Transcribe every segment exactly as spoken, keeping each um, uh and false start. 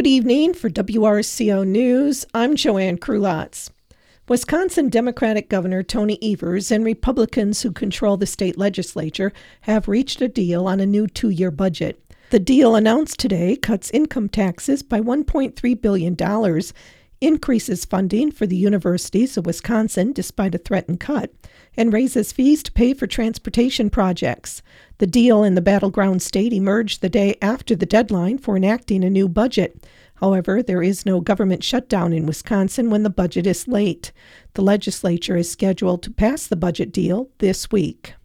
Good evening. For W R C O News, I'm Joanne Krulotz. Wisconsin Democratic Governor Tony Evers and Republicans who control the state legislature have reached a deal on a new two-year budget. The deal announced today cuts income taxes by one point three billion dollars, increases funding for the universities of Wisconsin despite a threatened cut, and raises fees to pay for transportation projects. The deal in the battleground state emerged the day after the deadline for enacting a new budget. However, there is no government shutdown in Wisconsin when the budget is late. The legislature is scheduled to pass the budget deal this week.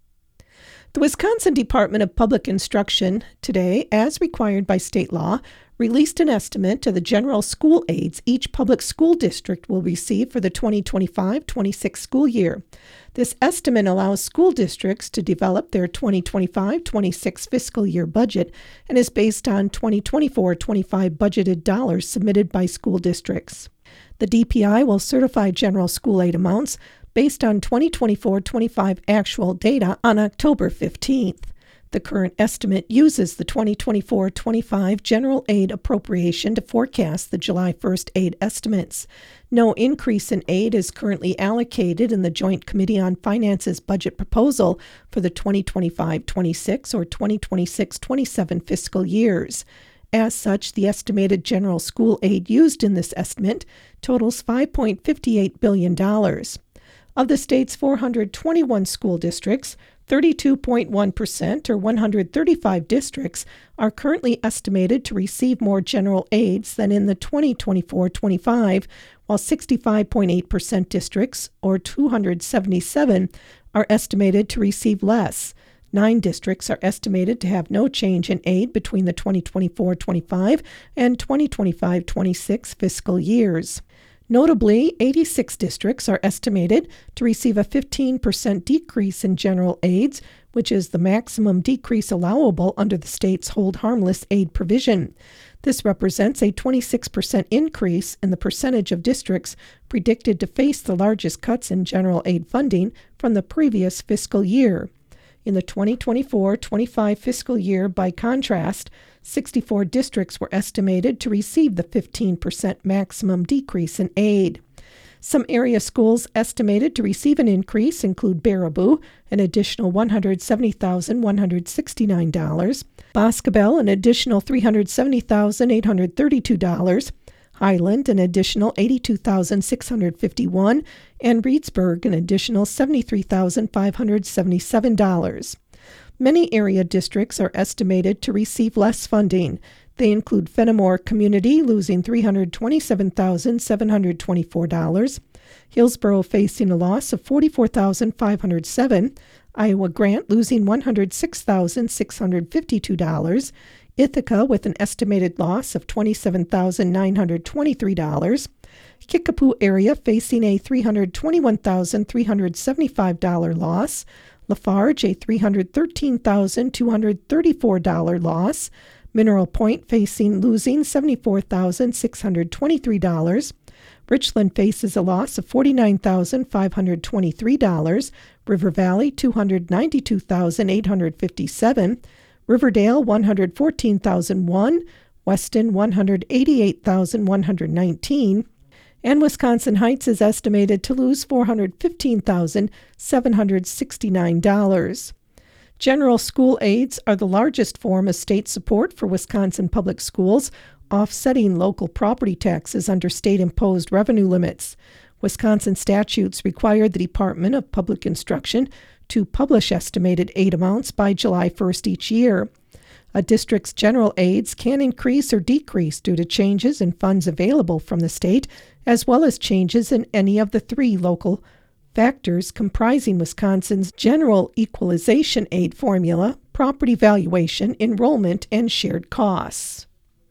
The Wisconsin Department of Public Instruction today, as required by state law, released an estimate of the general school aids each public school district will receive for the twenty twenty-five twenty-six school year. This estimate allows school districts to develop their twenty twenty-five twenty-six fiscal year budget and is based on twenty twenty-four twenty-five budgeted dollars submitted by school districts. The D P I will certify general school aid amounts based on twenty twenty-four twenty-five actual data on October fifteenth. The current estimate uses the twenty twenty-four twenty-five general aid appropriation to forecast the July first aid estimates. No increase in aid is currently allocated in the Joint Committee on Finance's budget proposal for the twenty twenty-five twenty-six or twenty twenty-six twenty-seven fiscal years. As such, the estimated general school aid used in this estimate totals five point five eight billion dollars. Of the state's four hundred twenty-one school districts, thirty-two point one percent, or one hundred thirty-five districts, are currently estimated to receive more general aids than in the twenty twenty-four twenty-five, while sixty-five point eight percent districts, or two hundred seventy-seven, are estimated to receive less. Nine districts are estimated to have no change in aid between the twenty twenty-four twenty-five and twenty twenty-five twenty-six fiscal years. Notably, eighty-six districts are estimated to receive a fifteen percent decrease in general aids, which is the maximum decrease allowable under the state's hold harmless aid provision. This represents a twenty-six percent increase in the percentage of districts predicted to face the largest cuts in general aid funding from the previous fiscal year. In the twenty twenty-four twenty-five fiscal year, by contrast, sixty-four districts were estimated to receive the fifteen percent maximum decrease in aid. Some area schools estimated to receive an increase include Baraboo, an additional one hundred seventy thousand one hundred sixty-nine dollars, Boscobel, an additional three hundred seventy thousand eight hundred thirty-two dollars, Highland, an additional eighty-two thousand six hundred fifty-one dollars, and Reedsburg, an additional seventy-three thousand five hundred seventy-seven dollars. Many area districts are estimated to receive less funding. They include Fenimore Community losing three hundred twenty-seven thousand seven hundred twenty-four dollars, Hillsborough facing a loss of forty-four thousand five hundred seven dollars, Iowa Grant losing one hundred six thousand six hundred fifty-two dollars, Ithaca with an estimated loss of twenty-seven thousand nine hundred twenty-three dollars, Kickapoo area facing a three hundred twenty-one thousand three hundred seventy-five dollars loss, Lafarge a three hundred thirteen thousand two hundred thirty-four dollars loss, Mineral Point facing losing seventy-four thousand six hundred twenty-three dollars, Richland faces a loss of forty-nine thousand five hundred twenty-three dollars, River Valley two hundred ninety-two thousand eight hundred fifty-seven dollars, Riverdale one hundred fourteen thousand one dollars, Weston one hundred eighty-eight thousand one hundred nineteen dollars, and Wisconsin Heights is estimated to lose four hundred fifteen thousand seven hundred sixty-nine dollars. General school aids are the largest form of state support for Wisconsin public schools, offsetting local property taxes under state-imposed revenue limits. Wisconsin statutes require the Department of Public Instruction to publish estimated aid amounts by July first each year. A district's general aids can increase or decrease due to changes in funds available from the state, as well as changes in any of the three local factors comprising Wisconsin's general equalization aid formula, property valuation, enrollment, and shared costs.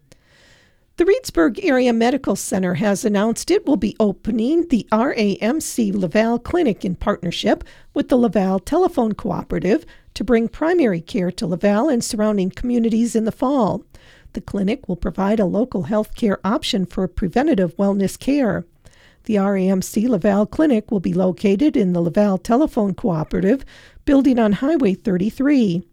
The Reedsburg Area Medical Center has announced it will be opening the R A M C Laval Clinic in partnership with the Laval Telephone Cooperative to bring primary care to Laval and surrounding communities in the fall. The clinic will provide a local health care option for preventative wellness care. The R A M C Laval Clinic will be located in the Laval Telephone Cooperative, building on Highway thirty-three.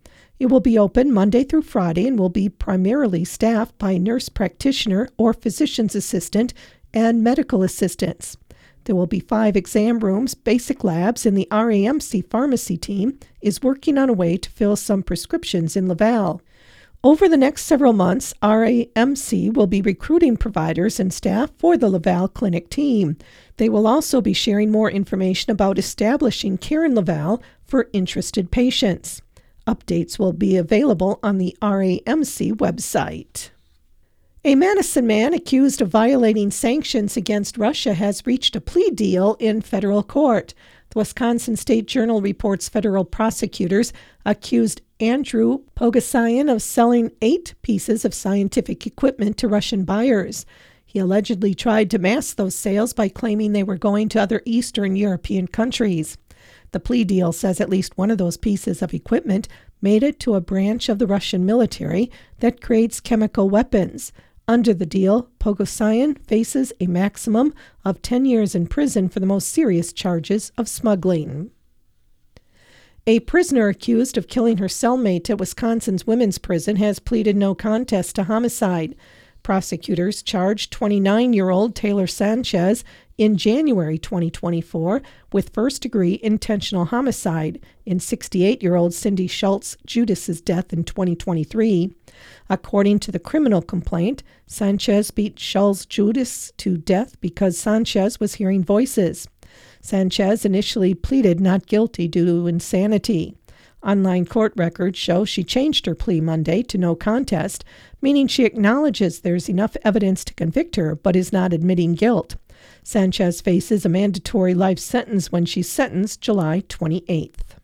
It will be open Monday through Friday and will be primarily staffed by nurse practitioner or physician's assistant and medical assistants. There will be five exam rooms, basic labs, and the R A M C pharmacy team is working on a way to fill some prescriptions in Laval. Over the next several months, R A M C will be recruiting providers and staff for the Laval Clinic team. They will also be sharing more information about establishing care in Laval for interested patients. Updates will be available on the R A M C website. A Madison man accused of violating sanctions against Russia has reached a plea deal in federal court. The Wisconsin State Journal reports federal prosecutors accused Andrew Pogosyan of selling eight pieces of scientific equipment to Russian buyers. He allegedly tried to mask those sales by claiming they were going to other Eastern European countries. The plea deal says at least one of those pieces of equipment made it to a branch of the Russian military that creates chemical weapons. Under the deal, Pogosyan faces a maximum of ten years in prison for the most serious charges of smuggling. A prisoner accused of killing her cellmate at Wisconsin's women's prison has pleaded no contest to homicide. Prosecutors charged twenty-nine-year-old Taylor Sanchez in January twenty twenty-four with first-degree intentional homicide in sixty-eight-year-old Cindy Schultz Judas's death in twenty twenty-three. According to the criminal complaint, Sanchez beat Schultz Judas to death because Sanchez was hearing voices. Sanchez initially pleaded not guilty due to insanity. Online court records show she changed her plea Monday to no contest, meaning she acknowledges there's enough evidence to convict her but is not admitting guilt. Sanchez faces a mandatory life sentence when she's sentenced July twenty-eighth.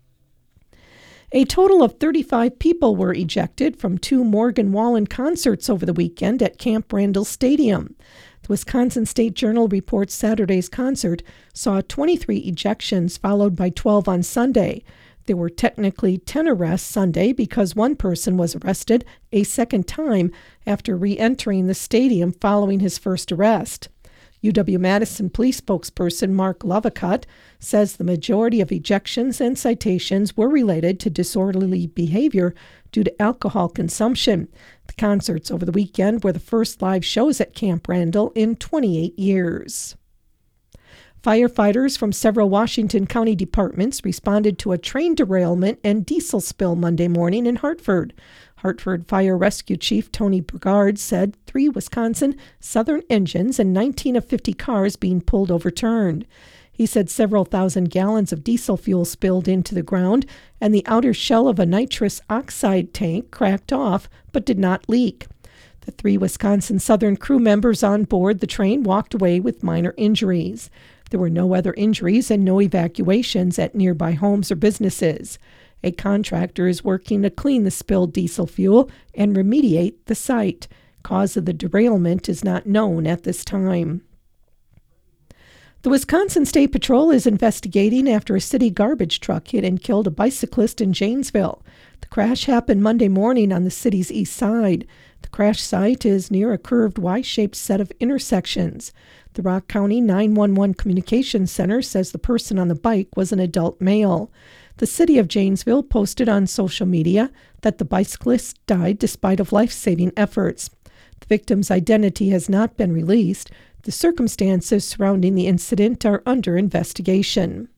A total of thirty-five people were ejected from two Morgan Wallen concerts over the weekend at Camp Randall Stadium. The Wisconsin State Journal reports Saturday's concert saw twenty-three ejections, followed by twelve on Sunday. There were technically ten arrests Sunday because one person was arrested a second time after re-entering the stadium following his first arrest. U W-Madison police spokesperson Mark Lovacut says the majority of ejections and citations were related to disorderly behavior due to alcohol consumption. The concerts over the weekend were the first live shows at Camp Randall in twenty-eight years. Firefighters from several Washington County departments responded to a train derailment and diesel spill Monday morning in Hartford. Hartford Fire Rescue Chief Tony Brigard said three Wisconsin Southern engines and nineteen of fifty cars being pulled overturned. He said several thousand gallons of diesel fuel spilled into the ground, and the outer shell of a nitrous oxide tank cracked off but did not leak. The three Wisconsin Southern crew members on board the train walked away with minor injuries. There were no other injuries and no evacuations at nearby homes or businesses. A contractor is working to clean the spilled diesel fuel and remediate the site. Cause of the derailment is not known at this time. The Wisconsin State Patrol is investigating after a city garbage truck hit and killed a bicyclist in Janesville. The crash happened Monday morning on the city's east side. The crash site is near a curved Y-shaped set of intersections. The Rock County nine one one Communications Center says the person on the bike was an adult male. The city of Janesville posted on social media that the bicyclist died despite of life-saving efforts. The victim's identity has not been released. The circumstances surrounding the incident are under investigation.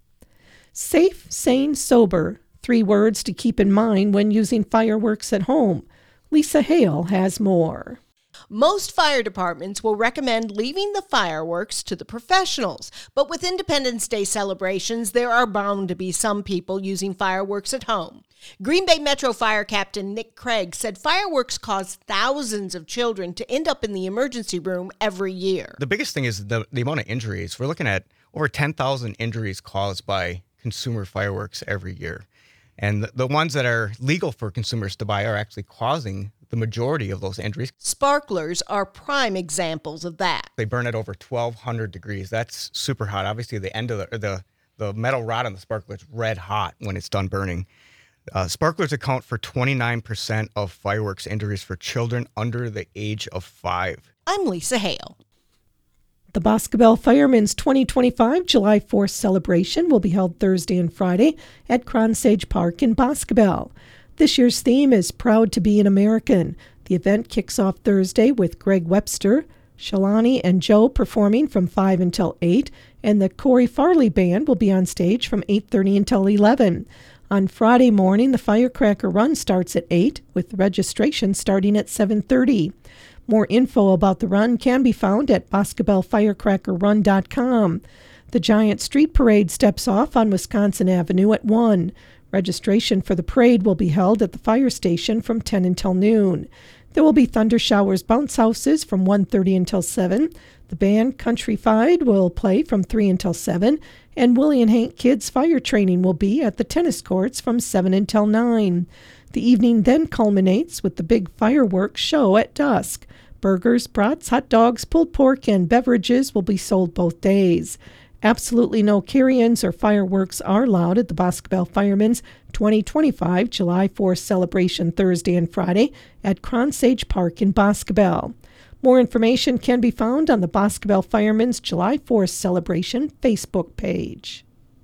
Safe, sane, sober. Three words to keep in mind when using fireworks at home. Lisa Hale has more. Most fire departments will recommend leaving the fireworks to the professionals, but with Independence Day celebrations, there are bound to be some people using fireworks at home. Green Bay Metro Fire Captain Nick Craig said fireworks cause thousands of children to end up in the emergency room every year. The biggest thing is the, the amount of injuries. We're looking at over ten thousand injuries caused by consumer fireworks every year. And the, the ones that are legal for consumers to buy are actually causing the majority of those injuries. Sparklers are prime examples of that. They burn at over twelve hundred degrees. That's super hot. Obviously, the end of the, or the, the metal rod on the sparkler is red hot when it's done burning. Uh, sparklers account for twenty-nine percent of fireworks injuries for children under the age of five. I'm Lisa Hale. The Boscobel Firemen's twenty twenty-five July fourth celebration will be held Thursday and Friday at Cronsage Park in Boscobel. This year's theme is Proud to be an American. The event kicks off Thursday with Greg Webster, Shalani and Joe performing from five until eight, and the Corey Farley Band will be on stage from eight thirty until eleven. On Friday morning, the Firecracker Run starts at eight, with registration starting at seven thirty. More info about the run can be found at boscobel firecracker run dot com. The Giant Street Parade steps off on Wisconsin Avenue at one. Registration for the parade will be held at the fire station from ten until noon. There will be Thunder Showers bounce houses from one thirty until seven. The band Countryfied will play from three until seven. And Willie and Hank Kids fire training will be at the tennis courts from seven until nine. The evening then culminates with the big fireworks show at dusk. Burgers, brats, hot dogs, pulled pork, and beverages will be sold both days. Absolutely no carry-ins or fireworks are allowed at the Boscobel Firemen's twenty twenty-five July fourth celebration Thursday and Friday at Cronsage Park in Boscobel. More information can be found on the Boscobel Firemen's July fourth celebration Facebook page.